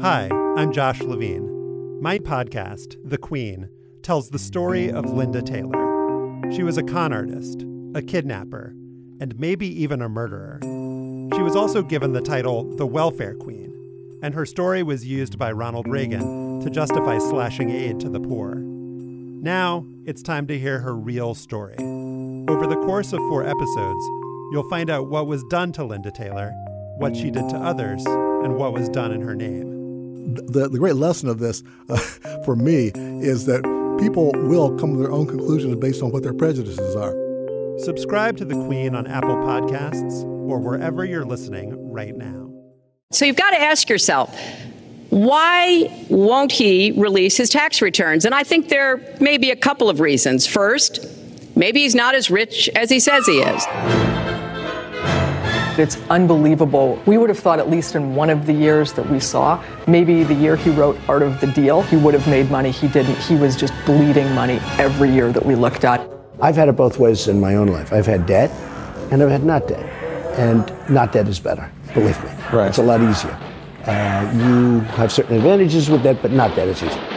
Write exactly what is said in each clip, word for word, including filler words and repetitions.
Hi, I'm Josh Levine. My podcast, The Queen, tells the story of Linda Taylor. She was a con artist, a kidnapper, and maybe even a murderer. She was also given the title the Welfare Queen, and her story was used by Ronald Reagan to justify slashing aid to the poor. Now, it's time to hear her real story. Over the course of four episodes, you'll find out what was done to Linda Taylor, what she did to others, and what was done in her name. The, the great lesson of this, uh, for me, is that people will come to their own conclusions based on what their prejudices are. Subscribe to The Queen on Apple Podcasts or wherever you're listening right now. So you've got to ask yourself, why won't he release his tax returns? And I think there may be a couple of reasons. First, maybe he's not as rich as he says he is. It's unbelievable. We would have thought, at least in one of the years that we saw, maybe the year he wrote Art of the Deal, he would have made money. He didn't. He was just bleeding money every year that we looked at. I've had it both ways in my own life. I've had debt and I've had not debt. And not debt is better, believe me. Right. It's a lot easier. Uh, you have certain advantages with debt, but not debt is easy.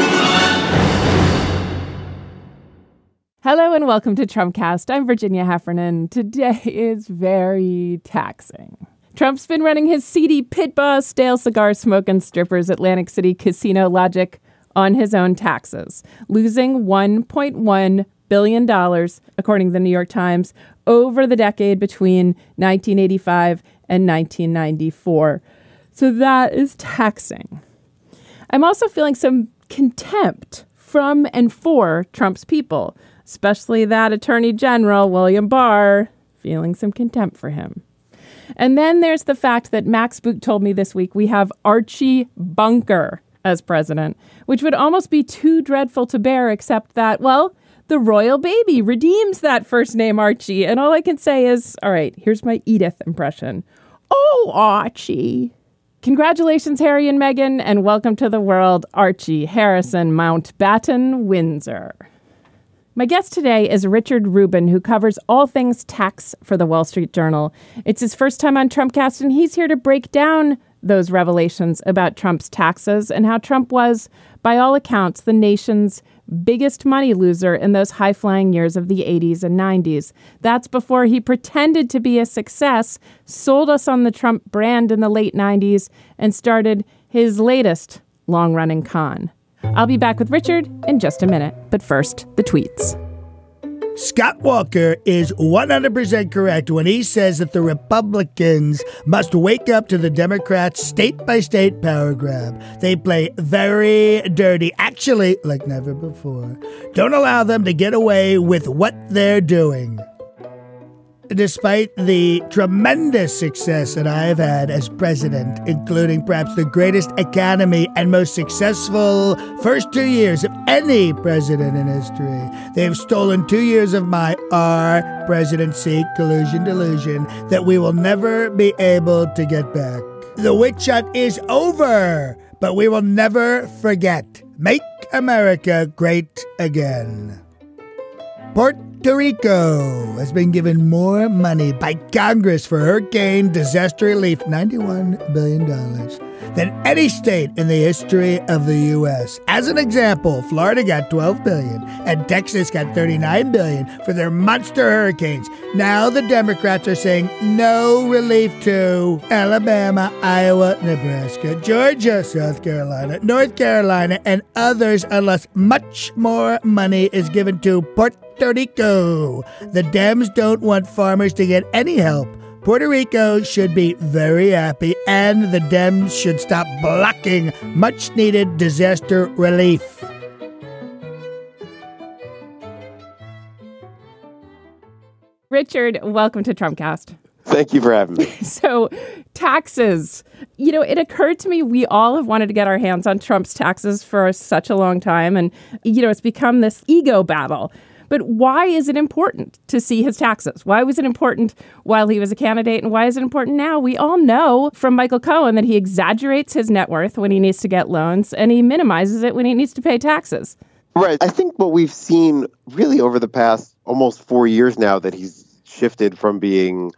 Hello and welcome to Trumpcast. I'm Virginia Heffernan. Today is very taxing. Trump's been running his seedy pit boss, stale cigar smoking strippers Atlantic City casino logic on his own taxes, losing one point one billion dollars, according to the New York Times, over the decade between nineteen eighty-five and nineteen ninety-four. So that is taxing. I'm also feeling some contempt from and for Trump's people, especially that Attorney General, William Barr, feeling some contempt for him. And then there's the fact that Max Boot told me this week we have Archie Bunker as president, which would almost be too dreadful to bear, except that, well, the royal baby redeems that first name Archie. And all I can say is, all right, here's my Edith impression. Oh, Archie. Congratulations, Harry and Meghan, and welcome to the world, Archie Harrison Mountbatten Windsor. My guest today is Richard Rubin, who covers all things tax for the Wall Street Journal. It's his first time on Trumpcast, and he's here to break down those revelations about Trump's taxes and how Trump was, by all accounts, the nation's biggest money loser in those high-flying years of the eighties and nineties. That's before he pretended to be a success, sold us on the Trump brand in the late nineties, and started his latest long-running con. I'll be back with Richard in just a minute, but first, the tweets. Scott Walker is one hundred percent correct when he says that the Republicans must wake up to the Democrats' state-by-state power grab. They play very dirty, actually like never before. Don't allow them to get away with what they're doing. Despite the tremendous success that I've had as president, including perhaps the greatest economy and most successful first two years of any president in history, they've stolen two years of my our presidency, collusion, delusion, that we will never be able to get back. The witch hunt is over, but we will never forget. Make America great again. Puerto Rico has been given more money by Congress for hurricane disaster relief, ninety-one billion dollars, than any state in the history of the U S. As an example, Florida got twelve billion dollars and Texas got thirty-nine billion dollars for their monster hurricanes. Now the Democrats are saying no relief to Alabama, Iowa, Nebraska, Georgia, South Carolina, North Carolina, and others unless much more money is given to Puerto Rico. The Dems don't want farmers to get any help. Puerto Rico should be very happy, and the Dems should stop blocking much-needed disaster relief. Richard, welcome to Trumpcast. Thank you for having me. So, taxes. You know, it occurred to me we all have wanted to get our hands on Trump's taxes for such a long time, and, you know, it's become this ego battle. But why is it important to see his taxes? Why was it important while he was a candidate? And why is it important now? We all know from Michael Cohen that he exaggerates his net worth when he needs to get loans and he minimizes it when he needs to pay taxes. Right. I think what we've seen really over the past almost four years now that he's shifted from being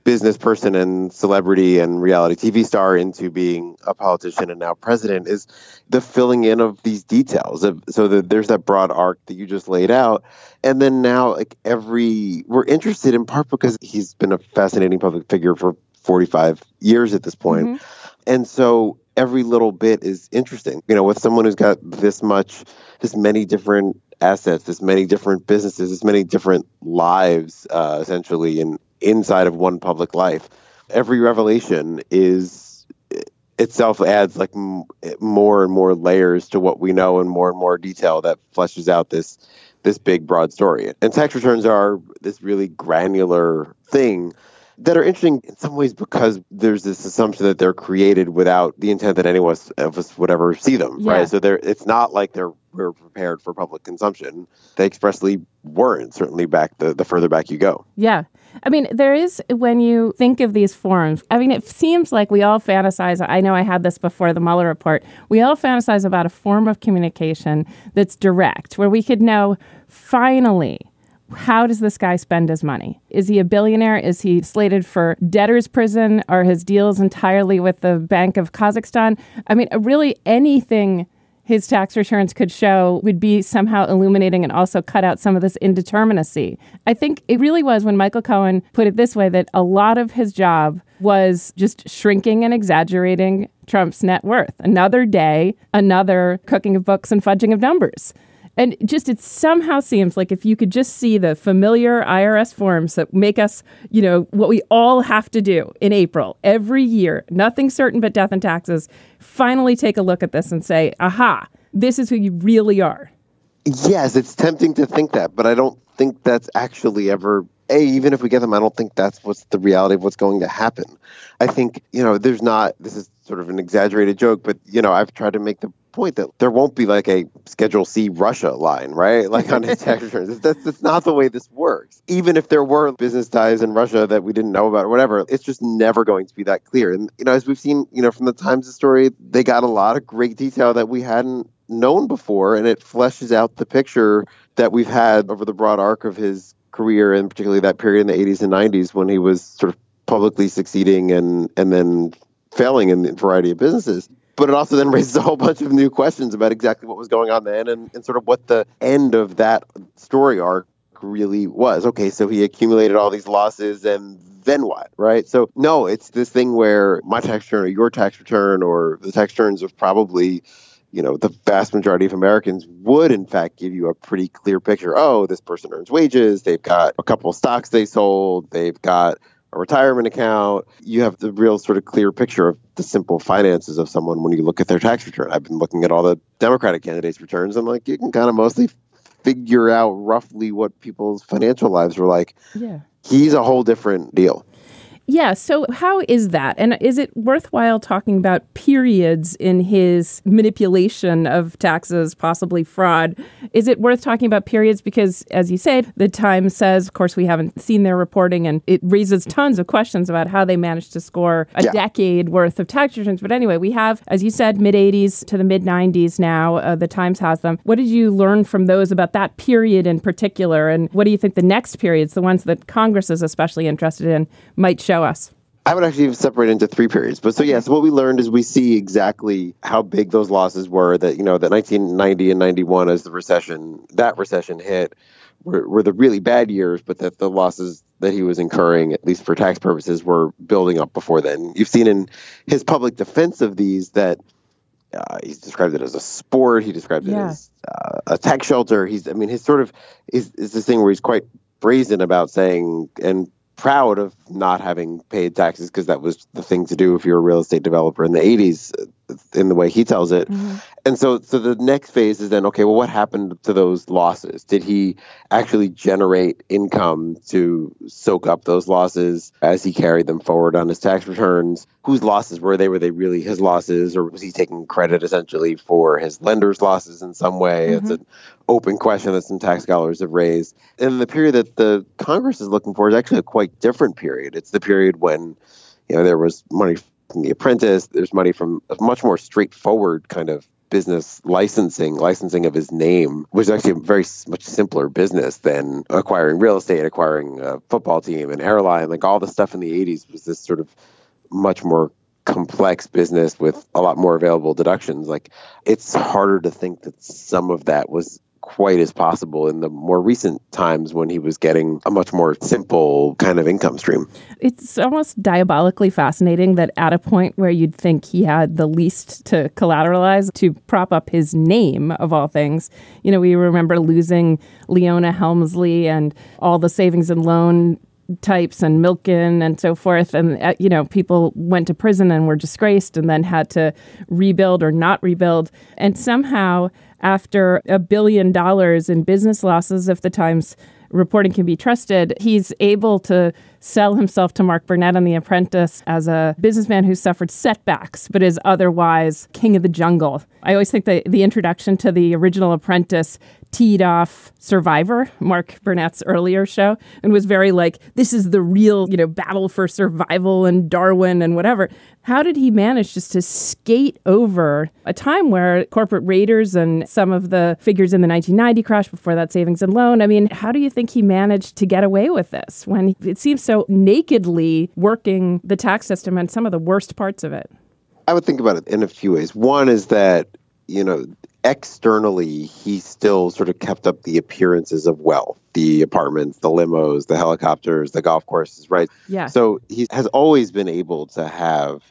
business person and celebrity and reality T V star into being a politician and now president is the filling in of these details. So that there's that broad arc that you just laid out. And then now, like every, we're interested in part because he's been a fascinating public figure for forty-five years at this point. Mm-hmm. And so every little bit is interesting. You know, with someone who's got this much, this many different assets, this many different businesses, this many different lives, uh, essentially, in inside of one public life, every revelation is itself adds like m- more and more layers to what we know and more and more detail that fleshes out this this big broad story. And tax returns are this really granular thing that are interesting in some ways because there's this assumption that they're created without the intent that any of us, of us would ever see them, yeah. right? So they're it's not like they're we're prepared for public consumption. They expressly weren't, certainly back the, the further back you go. Yeah. I mean, there is, when you think of these forums, I mean, it seems like we all fantasize. I know I had this before the Mueller report. We all fantasize about a form of communication that's direct, where we could know, finally, how does this guy spend his money? Is he a billionaire? Is he slated for debtor's prison? Are his deals entirely with the Bank of Kazakhstan? I mean, really anything his tax returns could show would be somehow illuminating and also cut out some of this indeterminacy. I think it really was when Michael Cohen put it this way, that a lot of his job was just shrinking and exaggerating Trump's net worth. Another day, another cooking of books and fudging of numbers. And just it somehow seems like if you could just see the familiar I R S forms that make us, you know, what we all have to do in April every year, nothing certain but death and taxes, finally take a look at this and say, aha, this is who you really are. Yes, it's tempting to think that, but I don't think that's actually ever, A, even if we get them, I don't think that's what's the reality of what's going to happen. I think, you know, there's not, this is sort of an exaggerated joke, but, you know, I've tried to make the point that there won't be like a Schedule C Russia line, right? Like on his tax returns. That's, that's not the way this works. Even if there were business ties in Russia that we didn't know about or whatever, it's just never going to be that clear. And, you know, as we've seen, you know, from the Times story, they got a lot of great detail that we hadn't known before, and it fleshes out the picture that we've had over the broad arc of his career, and particularly that period in the eighties and nineties when he was sort of publicly succeeding and, and then failing in a variety of businesses. But it also then raises a whole bunch of new questions about exactly what was going on then and, and sort of what the end of that story arc really was. Okay, so he accumulated all these losses and then what, right? So no, it's this thing where my tax return or your tax return or the tax returns of probably, you know, the vast majority of Americans would in fact give you a pretty clear picture. Oh, this person earns wages. They've got a couple of stocks they sold. They've got a retirement account. You have the real sort of clear picture of the simple finances of someone when you look at their tax return. I've been looking at all the Democratic candidates' returns. I'm like, you can kind of mostly figure out roughly what people's financial lives were like. Yeah. He's a whole different deal. Yeah. So how is that? And is it worthwhile talking about periods in his manipulation of taxes, possibly fraud? Is it worth talking about periods? Because, as you said, the Times says, of course, we haven't seen their reporting, and it raises tons of questions about how they managed to score a yeah. decade worth of tax returns. But anyway, we have, as you said, mid-eighties to the mid-nineties now. Uh, the Times has them. What did you learn from those about that period in particular? And what do you think the next periods, the ones that Congress is especially interested in, might show us? I would actually separate into three periods. But so, yes, yeah, so what we learned is we see exactly how big those losses were, that, you know, that nineteen ninety and ninety-one as the recession, that recession hit, were, were the really bad years, but that the losses that he was incurring, at least for tax purposes, were building up before then. You've seen in his public defense of these that uh, he's described it as a sport. He described yeah. it as uh, a tax shelter. He's, I mean, his sort of is, is this thing where he's quite brazen about saying, and proud of not having paid taxes, because that was the thing to do if you're a real estate developer in the eighties, in the way he tells it. Mm-hmm. And so so the next phase is then, okay, well, what happened to those losses? Did he actually generate income to soak up those losses as he carried them forward on his tax returns? Whose losses were they? Were they really his losses, or was he taking credit essentially for his lenders' losses in some way? Mm-hmm. It's an open question that some tax scholars have raised. And the period that the Congress is looking for is actually a quite different period. It's the period when, you know, there was money from The Apprentice. There's money from a much more straightforward kind of business licensing, licensing of his name, was actually a very s- much simpler business than acquiring real estate, acquiring a football team, an airline. Like all the stuff in the eighties was this sort of much more complex business with a lot more available deductions. Like it's harder to think that some of that was quite as possible in the more recent times when he was getting a much more simple kind of income stream. It's almost diabolically fascinating that at a point where you'd think he had the least to collateralize to prop up his name, of all things, you know, we remember losing Leona Helmsley and all the savings and loan types and Milken and so forth. And, uh, you know, people went to prison and were disgraced and then had to rebuild or not rebuild. And somehow, after a billion dollars in business losses, if the Times reporting can be trusted, he's able to sell himself to Mark Burnett on The Apprentice as a businessman who suffered setbacks, but is otherwise king of the jungle. I always think that the introduction to the original Apprentice teed off Survivor, Mark Burnett's earlier show, and was very like, this is the real, you know, battle for survival and Darwin and whatever. How did he manage just to skate over a time where corporate raiders and some of the figures in the nineteen ninety crash, before that savings and loan, I mean, how do you think he managed to get away with this when it seems so nakedly working the tax system and some of the worst parts of it? I would think about it in a few ways. One is that, you know, externally, he still sort of kept up the appearances of wealth, the apartments, the limos, the helicopters, the golf courses, right? Yeah. So he has always been able to have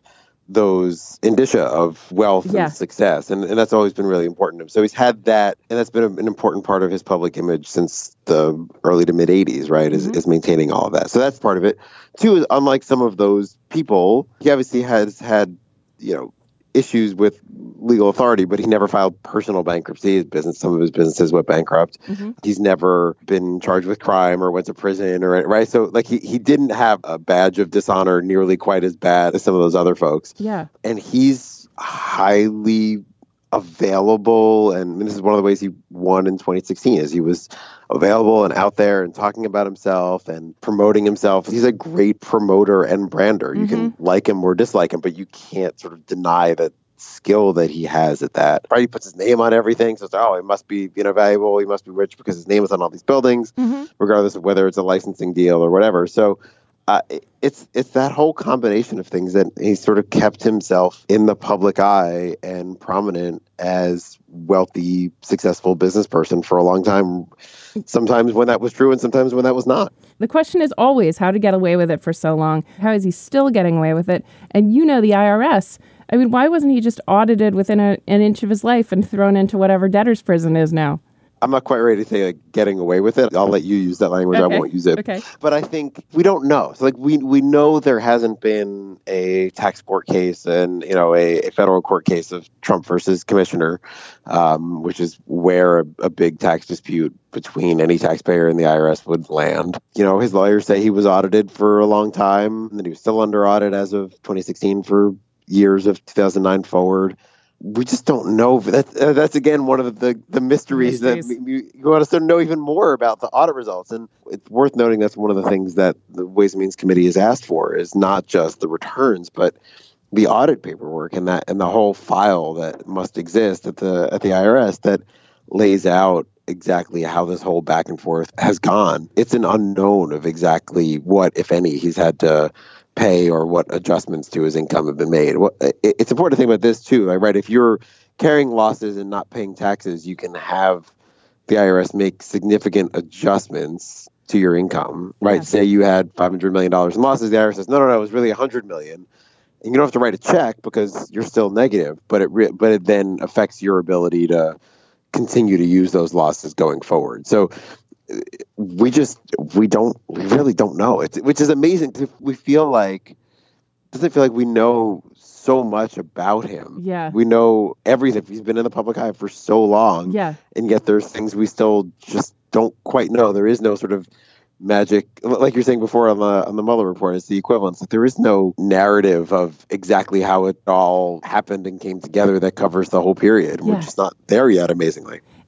those indicia of wealth Yeah. and success. And, and that's always been really important to him. So he's had that, and that's been a, an important part of his public image since the early to mid eighties, right, is, Mm-hmm. is maintaining all of that. So that's part of it. Two is, unlike some of those people, he obviously has had, you know, issues with legal authority, but he never filed personal bankruptcy. His business, some of his businesses went bankrupt. Mm-hmm. He's never been charged with crime or went to prison or right. So like he, he didn't have a badge of dishonor nearly quite as bad as some of those other folks. Yeah. And he's highly available. And this is one of the ways he won in twenty sixteen is he was available and out there and talking about himself and promoting himself. He's a great promoter and brander. You Mm-hmm. can like him or dislike him, but you can't sort of deny the skill that he has at that. Right? He puts his name on everything. So it's, oh, he must be, you know, valuable. He must be rich because his name is on all these buildings, Mm-hmm. regardless of whether it's a licensing deal or whatever. So Uh, it's it's that whole combination of things that he sort of kept himself in the public eye and prominent as wealthy, successful business person for a long time. Sometimes when that was true and sometimes when that was not. The question is always how to get away with it for so long. How is he still getting away with it? And you know the I R S. I mean, why wasn't he just audited within a, an inch of his life and thrown into whatever debtor's prison is now? I'm not quite ready to say like, getting away with it. I'll let you use that language. Okay. I won't use it. Okay. But I think we don't know. So like we we know there hasn't been a tax court case and you know a, a federal court case of Trump versus commissioner, um, which is where a, a big tax dispute between any taxpayer and the I R S would land. You know, his lawyers say he was audited for a long time and that he was still under audit as of twenty sixteen for years of two thousand nine forward. We just don't know. That's, uh, that's again, one of the, the mysteries, mysteries. that you, you want us to know even more about the audit results. And it's worth noting that's one of the things that the Ways and Means Committee has asked for is not just the returns, but the audit paperwork and that and the whole file that must exist at the at the I R S that lays out exactly how this whole back and forth has gone. It's an unknown of exactly what, if any, he's had to pay or what adjustments to his income have been made. It's important to think about this too, right? If you're carrying losses and not paying taxes, you can have the I R S make significant adjustments to your income, right? Yeah. Say you had five hundred million dollars in losses, the I R S says, no, no, no, it was really one hundred million dollars. And you don't have to write a check because you're still negative, but it re- but it then affects your ability to continue to use those losses going forward. So we just, we don't, we really don't know. It's, which is amazing. We feel like, doesn't it feel like we know so much about him? Yeah. We know everything. He's been in the public eye for so long. Yeah. And yet there's things we still just don't quite know. There is no sort of magic, like you're saying before on the on the Mueller report, it's the equivalence. Like there is no narrative of exactly how it all happened and came together that covers the whole period. Yeah. We're just not there yet, amazingly.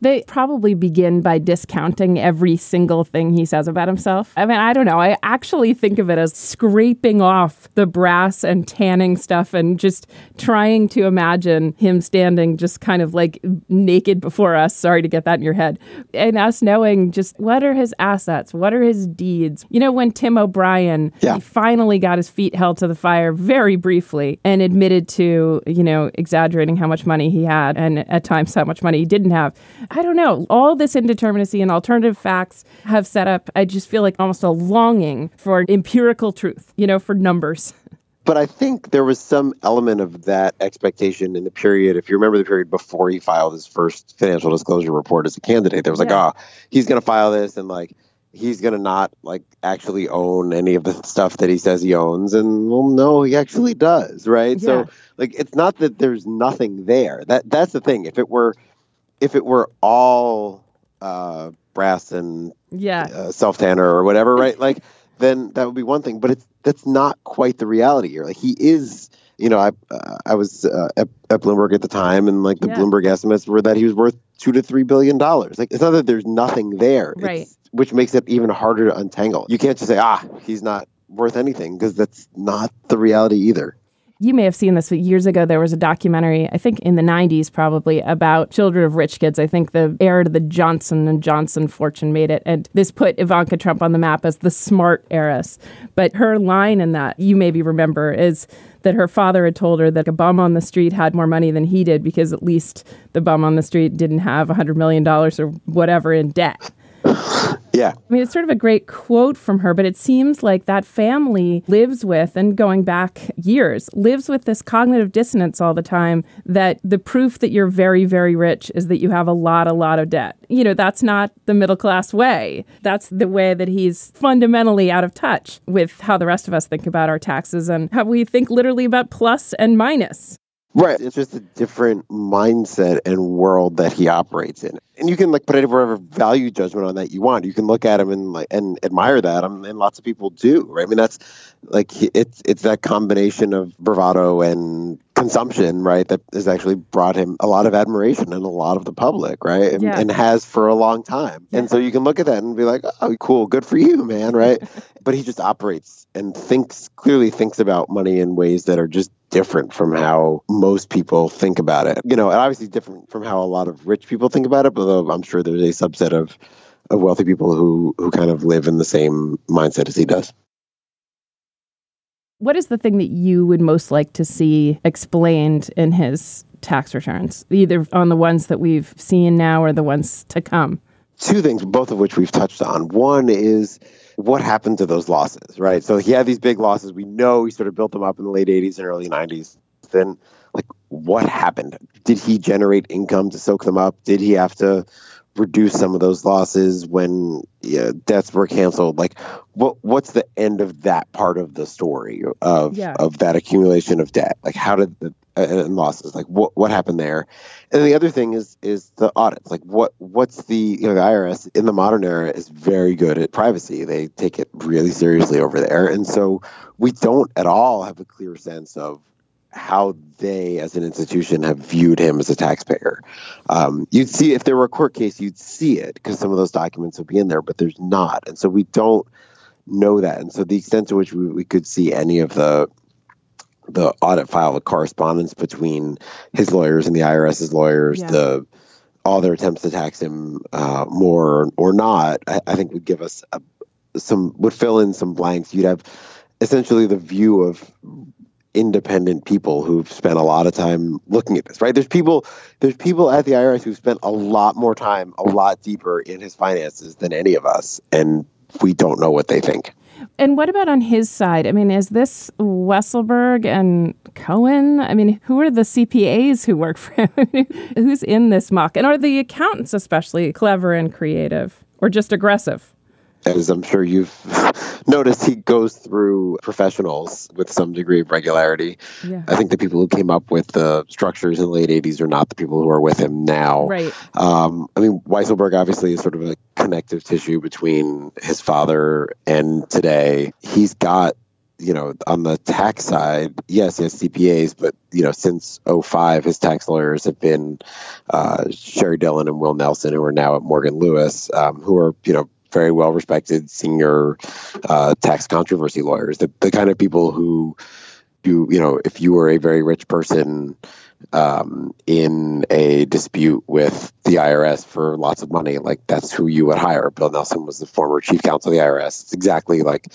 They probably begin by discounting every single thing he says about himself. I mean, I don't know. I actually think of it as scraping off the brass and tanning stuff and just trying to imagine him standing just kind of like naked before us. Sorry to get that in your head. And us knowing just what are his assets? What are his deeds? You know, when Tim O'Brien yeah. he finally got his feet held to the fire very briefly and admitted to, you know, exaggerating how much money he had and at times how much money he didn't have. I don't know. All this indeterminacy and alternative facts have set up, I just feel like almost a longing for empirical truth, you know, for numbers. But I think there was some element of that expectation in the period. If you remember the period before he filed his first financial disclosure report as a candidate, there was like, yeah. oh, he's going to file this and like, he's going to not like actually own any of the stuff that he says he owns. And well, no, he actually does. Right. Yeah. So like, it's not that there's nothing there. That that's the thing. If it were if it were all uh, brass and yeah. uh, self-tanner or whatever, right? Like, then that would be one thing. But it's that's not quite the reality here. Like, he is, you know, I uh, I was uh, at, at Bloomberg at the time, and like the yeah. Bloomberg estimates were that he was worth two to three billion dollars. Like, it's not that there's nothing there, right? It's, which makes it even harder to untangle. You can't just say, ah, he's not worth anything, because that's not the reality either. You may have seen this, but years ago there was a documentary, I think in the nineties probably, about children of rich kids. I think the heir to the Johnson and Johnson fortune made it. And this put Ivanka Trump on the map as the smart heiress. But her line in that, you maybe remember, is that her father had told her that a bum on the street had more money than he did because at least the bum on the street didn't have one hundred million dollars or whatever in debt. Yeah. I mean, it's sort of a great quote from her, but it seems like that family lives with, and going back years, lives with this cognitive dissonance all the time that the proof that you're very, very rich is that you have a lot, a lot of debt. You know, that's not the middle class way. That's the way that he's fundamentally out of touch with how the rest of us think about our taxes and how we think literally about plus and minus. Right. It's just a different mindset and world that he operates in. And you can like put whatever value judgment on that you want. You can look at him and like and admire that. Um, and lots of people do. Right. I mean, that's like it's it's that combination of bravado and consumption, right, that has actually brought him a lot of admiration and a lot of the public, right, and, yeah. and has for a long time. Yeah. And so you can look at that and be like, oh, cool, good for you, man, right? But he just operates and thinks, clearly thinks about money in ways that are just different from how most people think about it. You know, and obviously different from how a lot of rich people think about it, although I'm sure there's a subset of, of wealthy people who, who kind of live in the same mindset as he does. What is the thing that you would most like to see explained in his tax returns, either on the ones that we've seen now or the ones to come? Two things, both of which we've touched on. One is what happened to those losses, right? So he had these big losses. We know he sort of built them up in the late eighties and early nineties. Then, like, what happened? Did he generate income to soak them up? Did he have to reduce some of those losses when yeah, debts were canceled? Like, what what's the end of that part of the story of yeah. of that accumulation of debt? Like, how did the uh, and losses? Like, what what happened there? And then the other thing is is the audits. Like, what what's the you know the I R S in the modern era is very good at privacy. They take it really seriously over there, and so we don't at all have a clear sense of how they, as an institution, have viewed him as a taxpayer. Um, you'd see, if there were a court case, you'd see it because some of those documents would be in there, but there's not. And so we don't know that. And so the extent to which we, we could see any of the the audit file, the correspondence between his lawyers and the I R S's lawyers, yeah. the all their attempts to tax him uh, more or not, I, I think would give us a, some, would fill in some blanks. You'd have essentially the view of independent people who've spent a lot of time looking at this, right? There's people, there's people at the I R S who've spent a lot more time, a lot deeper in his finances than any of us, and we don't know what they think. And what about on his side? I mean, is this Weisselberg and Cohen? I mean, who are the C P As who work for him? Who's in this muck? And are the accountants especially clever and creative, or just aggressive? As I'm sure you've noticed, he goes through professionals with some degree of regularity. Yeah. I think the people who came up with the structures in the late eighties are not the people who are with him now. Right. Um, I mean, Weisselberg obviously is sort of a connective tissue between his father and today. He's got you know, on the tax side, yes, he has C P As, but, you know, since oh five, his tax lawyers have been uh, Sherry Dillon and Will Nelson, who are now at Morgan Lewis, um, who are, you know, very well-respected senior uh, tax controversy lawyers, the, the kind of people who you, you know, if you were a very rich person um, in a dispute with the I R S for lots of money, like that's who you would hire. Bill Nelson was the former chief counsel of the I R S. It's exactly like,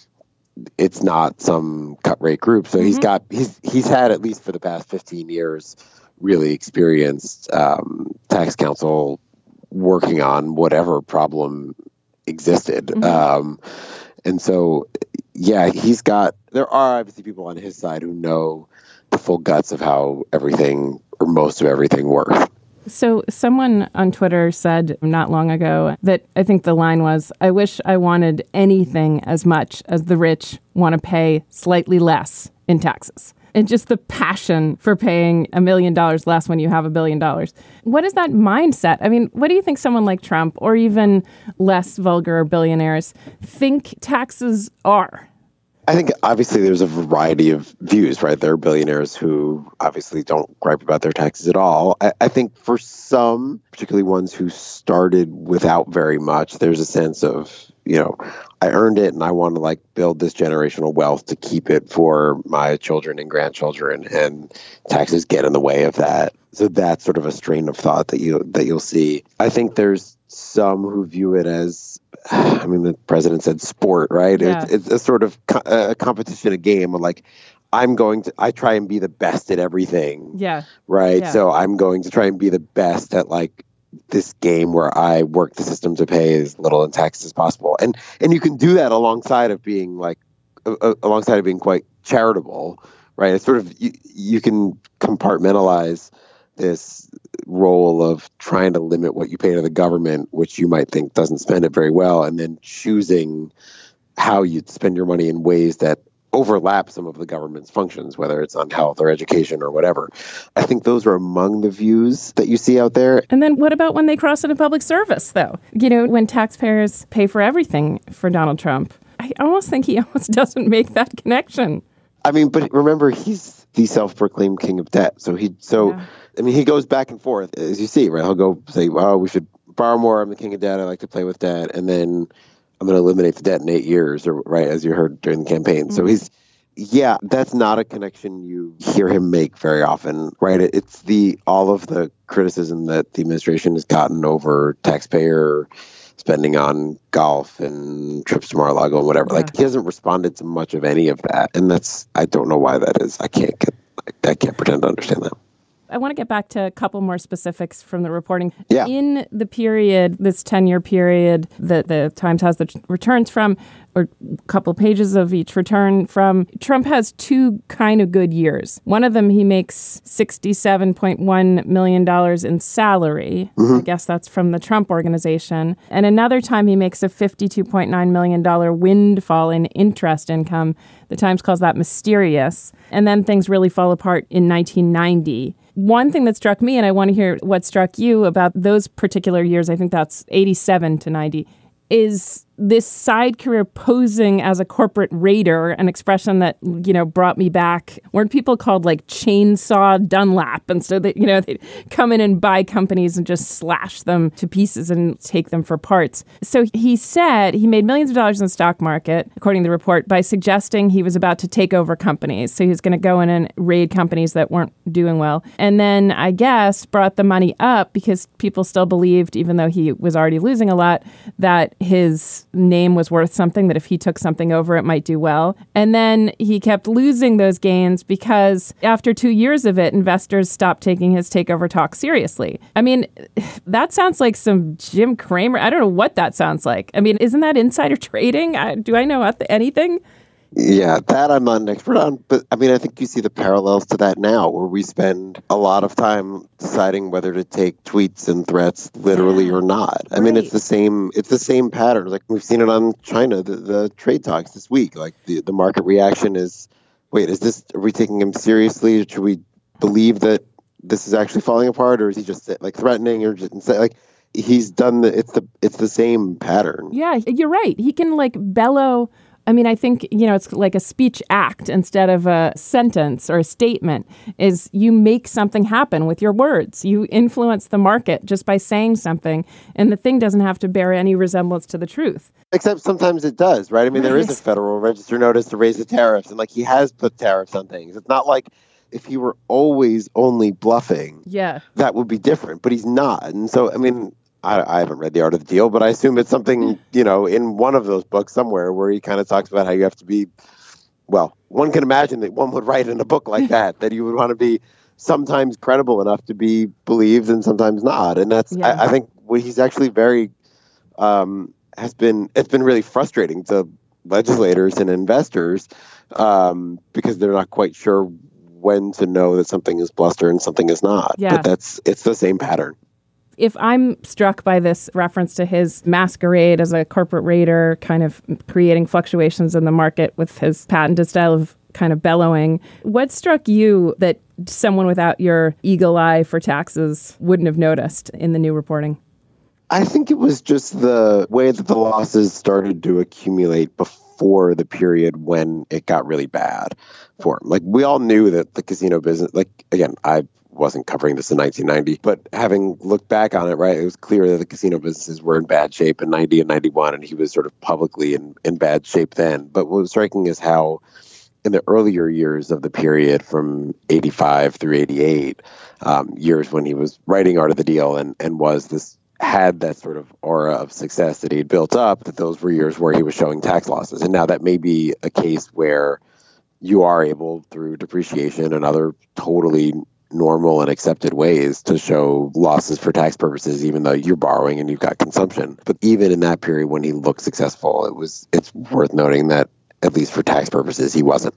it's not some cut rate group. So mm-hmm. he's got, he's, he's had at least for the past fifteen years, really experienced um, tax counsel working on whatever problem existed. Mm-hmm. Um, and so, yeah, he's got, there are obviously people on his side who know the full guts of how everything or most of everything works. So someone on Twitter said not long ago that I think the line was, I wish I wanted anything as much as the rich want to pay slightly less in taxes. And just the passion for paying a million dollars less when you have a billion dollars. What is that mindset? I mean, what do you think someone like Trump or even less vulgar billionaires think taxes are? I think obviously there's a variety of views, right? There are billionaires who obviously don't gripe about their taxes at all. I, I think for some, particularly ones who started without very much, there's a sense of, you know, I earned it and I want to like build this generational wealth to keep it for my children and grandchildren, and taxes get in the way of that. So that's sort of a strain of thought that you that you'll see. I think there's some who view it as, I mean, the president said sport, right? Yeah. It's, it's a sort of co- a competition, a game of like, I'm going to, I try and be the best at everything. Yeah. Right. Yeah. So I'm going to try and be the best at like this game where I work the system to pay as little in tax as possible. And, and you can do that alongside of being like, uh, alongside of being quite charitable, right? It's sort of, you, you can compartmentalize this role of trying to limit what you pay to the government, which you might think doesn't spend it very well, and then choosing how you spend your money in ways that overlap some of the government's functions, whether it's on health or education or whatever. I think those are among the views that you see out there. And then what about when they cross into public service, though? You know, when taxpayers pay for everything for Donald Trump, I almost think he almost doesn't make that connection. I mean, but remember, he's the self-proclaimed king of debt. So he, so, yeah. I mean, he goes back and forth, as you see, right? He'll go say, well, we should borrow more. I'm the king of debt. I like to play with debt. And then I'm going to eliminate the debt in eight years, or right, as you heard during the campaign. Mm-hmm. So he's, yeah, that's not a connection you hear him make very often, right? It, it's the, all of the criticism that the administration has gotten over taxpayer spending on golf and trips to Mar-a-Lago and whatever. Yeah. Like, he hasn't responded to much of any of that. And that's, I don't know why that is. I can't get, I, I can't pretend to understand that. I want to get back to a couple more specifics from the reporting. Yeah. In the period, this ten-year period that the Times has the returns from, or a couple pages of each return from, Trump has two kind of good years. One of them, he makes sixty-seven point one million dollars in salary. Mm-hmm. I guess that's from the Trump Organization. And another time, he makes a fifty-two point nine million dollars windfall in interest income. The Times calls that mysterious. And then things really fall apart in nineteen ninety. One thing that struck me, and I want to hear what struck you about those particular years, I think that's eighty-seven to ninety, is this side career posing as a corporate raider, an expression that, you know, brought me back. Weren't people called like Chainsaw Dunlap? And so that, you know, they'd come in and buy companies and just slash them to pieces and take them for parts. So he said he made millions of dollars in the stock market, according to the report, by suggesting he was about to take over companies. So he was going to go in and raid companies that weren't doing well. And then, I guess, brought the money up because people still believed, even though he was already losing a lot, that his name was worth something, that if he took something over, it might do well. And then he kept losing those gains because after two years of it, investors stopped taking his takeover talk seriously. I mean, that sounds like some Jim Cramer. I don't know what that sounds like. I mean, isn't that insider trading? I, do I know anything? Yeah, that I'm not an expert on, but I mean, I think you see the parallels to that now, where we spend a lot of time deciding whether to take tweets and threats literally or not. I right. mean, it's the same. It's the same pattern. Like, we've seen it on China, the, the trade talks this week. Like, the, the market reaction is, wait, is this? Are we taking him seriously? Should we believe that this is actually falling apart, or is he just like threatening, or just like? He's done the. It's the. It's the same pattern. Yeah, you're right. He can like bellow I mean, I think, you know, it's like a speech act instead of a sentence or a statement, is you make something happen with your words. You influence the market just by saying something, and the thing doesn't have to bear any resemblance to the truth. Except sometimes it does, right? I mean, there is a Federal Register notice to raise the tariffs, and like he has put tariffs on things. It's not like if he were always only bluffing, yeah, that would be different, but he's not. And so, I mean, I, I haven't read The Art of the Deal, but I assume it's something, you know, in one of those books somewhere where he kind of talks about how you have to be, well, one can imagine that one would write in a book like that, that you would want to be sometimes credible enough to be believed and sometimes not. And that's, yeah. I, I think what he's actually very, um, has been, it's been really frustrating to legislators and investors um, because they're not quite sure when to know that something is bluster and something is not. Yeah. But that's, it's the same pattern. If I'm struck by this reference to his masquerade as a corporate raider, kind of creating fluctuations in the market with his patented style of kind of bellowing, what struck you that someone without your eagle eye for taxes wouldn't have noticed in the new reporting? I think it was just the way that the losses started to accumulate before the period when it got really bad for him. Like, we all knew that the casino business, like, again, I wasn't covering this in nineteen ninety, but having looked back on it, right, it was clear that the casino businesses were in bad shape in ninety and ninety-one, and he was sort of publicly in, in bad shape then. But what was striking is how in the earlier years of the period from eighty-five through eighty-eight, um, years when he was writing Art of the Deal and, and was this, had that sort of aura of success that he'd built up, that those were years where he was showing tax losses. And now that may be a case where you are able, through depreciation and other totally normal and accepted ways, to show losses for tax purposes, even though you're borrowing and you've got consumption. But even in that period when he looked successful, it was it's worth noting that, at least for tax purposes, he wasn't.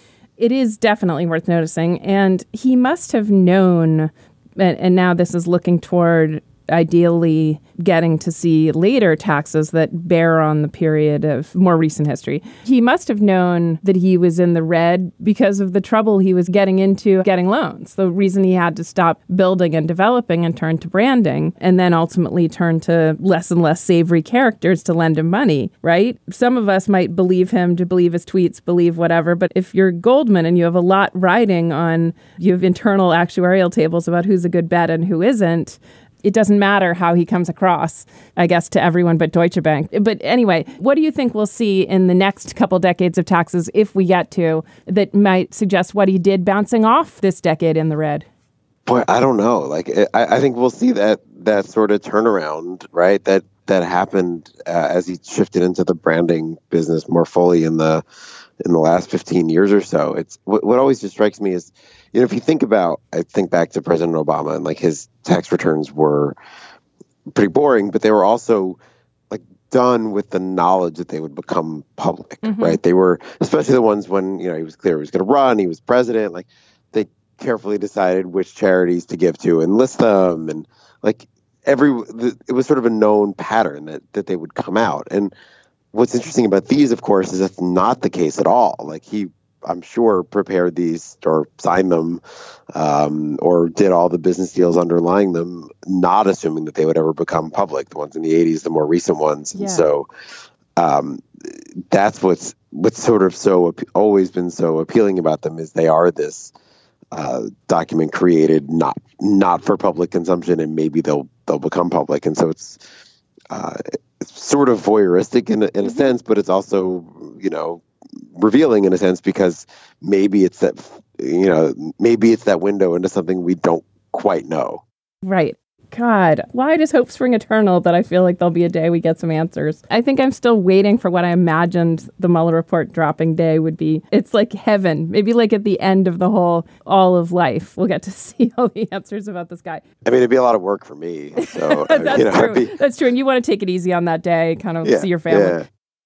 It is definitely worth noticing. And he must have known, and, and now this is looking toward ideally getting to see later taxes that bear on the period of more recent history. He must have known that he was in the red because of the trouble he was getting into getting loans. The reason he had to stop building and developing and turn to branding, and then ultimately turn to less and less savory characters to lend him money, right? Some of us might believe him to believe his tweets, believe whatever, but if you're Goldman and you have a lot riding on, you have internal actuarial tables about who's a good bet and who isn't, it doesn't matter how he comes across, I guess, to everyone but Deutsche Bank. But anyway, what do you think we'll see in the next couple decades of taxes, if we get to, that might suggest what he did bouncing off this decade in the red? Boy, I don't know. Like, I, I think we'll see that that sort of turnaround, right? That that happened uh, as he shifted into the branding business more fully in the in the last fifteen years or so. It's what, what always just strikes me is, you know, if you think about, I think back to President Obama, and like his tax returns were pretty boring, but they were also like done with the knowledge that they would become public, mm-hmm. right? They were, especially the ones when, you know, he was clear he was going to run, he was president, like they carefully decided which charities to give to and list them. And like every, it was sort of a known pattern that, that they would come out. And what's interesting about these, of course, is that's not the case at all. Like he, I'm sure, prepared these or signed them um, or did all the business deals underlying them, not assuming that they would ever become public. The ones in the eighties, the more recent ones. Yeah. And so um, that's what's what's sort of so always been so appealing about them, is they are this uh, document created not not for public consumption, and maybe they'll they'll become public. And so it's uh, it's sort of voyeuristic in a, in a mm-hmm. sense, but it's also, you know, revealing in a sense, because maybe it's that, you know, maybe it's that window into something we don't quite know. Right. God, why does hope spring eternal that I feel like there'll be a day we get some answers? I think I'm still waiting for what I imagined the Mueller report dropping day would be. It's like heaven, maybe like at the end of the whole, all of life. We'll get to see all the answers about this guy. I mean, it'd be a lot of work for me. So That's you know, true. Be... That's true. And you want to take it easy on that day, kind of yeah, see your family. Yeah.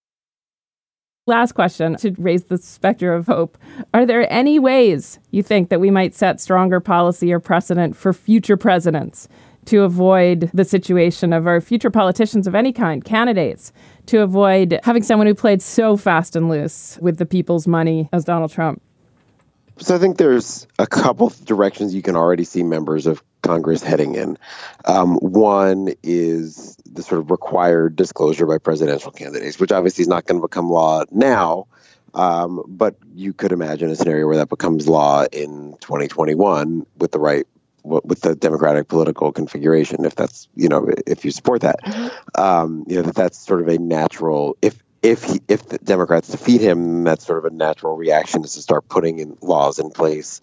Last question to raise the specter of hope. Are there any ways you think that we might set stronger policy or precedent for future presidents to avoid the situation of our future politicians of any kind, candidates, to avoid having someone who played so fast and loose with the people's money as Donald Trump? So I think there's a couple directions you can already see members of Congress heading in. Um, one is the sort of required disclosure by presidential candidates, which obviously is not going to become law now. Um, but you could imagine a scenario where that becomes law in twenty twenty-one with the right, with the Democratic political configuration. If that's, you know, if you support that, mm-hmm. um, you know, that that's sort of a natural, if, if he, if the Democrats defeat him, that's sort of a natural reaction is to start putting in laws in place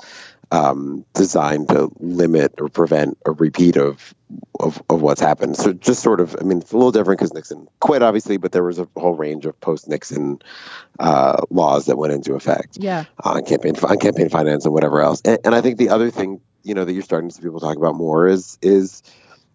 um, designed to limit or prevent a repeat of, of of what's happened. So just sort of, I mean, it's a little different because Nixon quit, obviously, but there was a whole range of post-Nixon uh, laws that went into effect yeah. on campaign on campaign finance and whatever else. And, and I think the other thing, you know, that you're starting to see people talk about more is is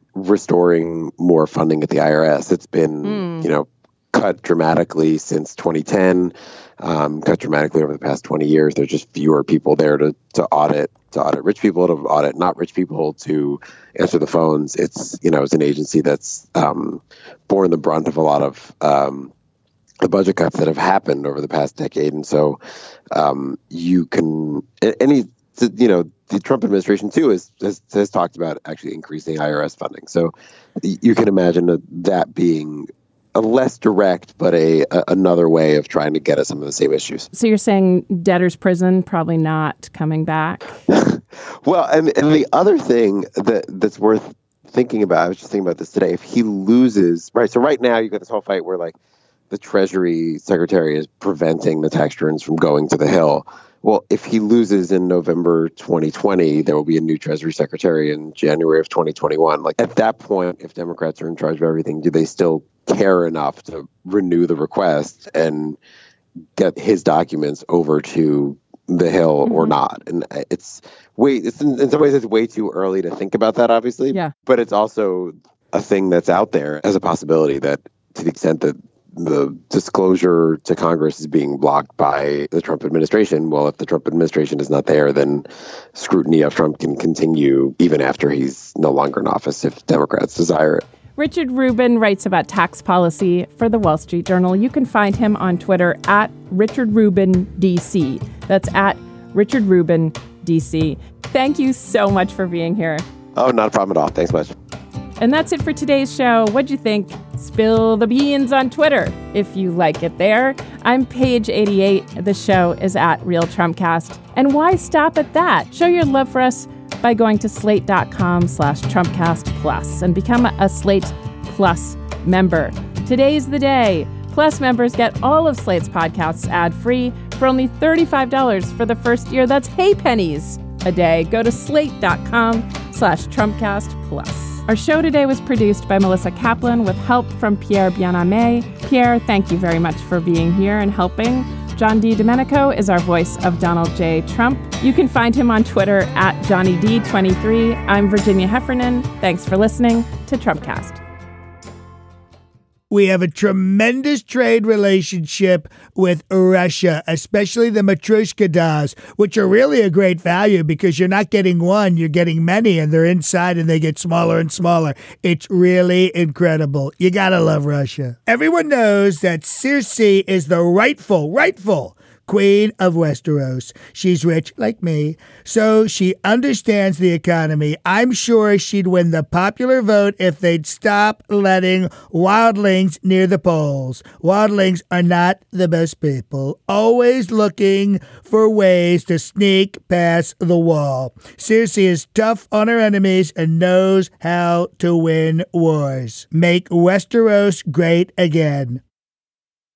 restoring more funding at the I R S. It's been, mm. you know, cut dramatically since twenty ten, um, cut dramatically over the past twenty years. There's just fewer people there to, to audit, to audit rich people, to audit not rich people, to answer the phones. It's, you know, it's an agency that's um, borne the brunt of a lot of um, the budget cuts that have happened over the past decade. And so um, you can, any, you know, the Trump administration, too, has, has, has talked about actually increasing I R S funding. So you can imagine that, that being a less direct, but a, a another way of trying to get at some of the same issues. So you're saying debtor's prison probably not coming back? Well, and, and the other thing that that's worth thinking about, I was just thinking about this today, if he loses, right, so right now you've got this whole fight where like the Treasury Secretary is preventing the tax returns from going to the Hill. Well, if he loses in November twenty twenty, there will be a new Treasury Secretary in January of twenty twenty-one. Like at that point, if Democrats are in charge of everything, do they still care enough to renew the request and get his documents over to the Hill mm-hmm. or not? And it's way, it's in, in some ways, it's way too early to think about that, obviously. Yeah. But it's also a thing that's out there as a possibility that to the extent that the disclosure to Congress is being blocked by the Trump administration. Well, if the Trump administration is not there, then scrutiny of Trump can continue even after he's no longer in office if Democrats desire it. Richard Rubin writes about tax policy for the Wall Street Journal. You can find him on Twitter at Richard Rubin D C. That's at Richard Rubin D C. Thank you so much for being here. Oh, not a problem at all. Thanks much. And that's it for today's show. What'd you think? Spill the beans on Twitter if you like it there. I'm Page eighty-eight. The show is at Real Trumpcast. And why stop at that? Show your love for us by going to slate.com slash Trumpcast Plus and become a Slate Plus member. Today's the day. Plus members get all of Slate's podcasts ad-free for only thirty-five dollars for the first year. That's hay pennies a day. Go to slate.com slash Trumpcast Plus. Our show today was produced by Melissa Kaplan with help from Pierre Bianame. Pierre, thank you very much for being here and helping. John D. Domenico is our voice of Donald J. Trump. You can find him on Twitter at Johnny D twenty-three. I'm Virginia Heffernan. Thanks for listening to Trumpcast. We have a tremendous trade relationship with Russia, especially the Matryoshka dolls, which are really a great value because you're not getting one, you're getting many, and they're inside and they get smaller and smaller. It's really incredible. You gotta love Russia. Everyone knows that Circe is the rightful, rightful Queen of Westeros. She's rich like me, so she understands the economy. I'm sure she'd win the popular vote if they'd stop letting wildlings near the polls. Wildlings are not the best people, always looking for ways to sneak past the wall. Circe is tough on her enemies and knows how to win wars. Make Westeros great again.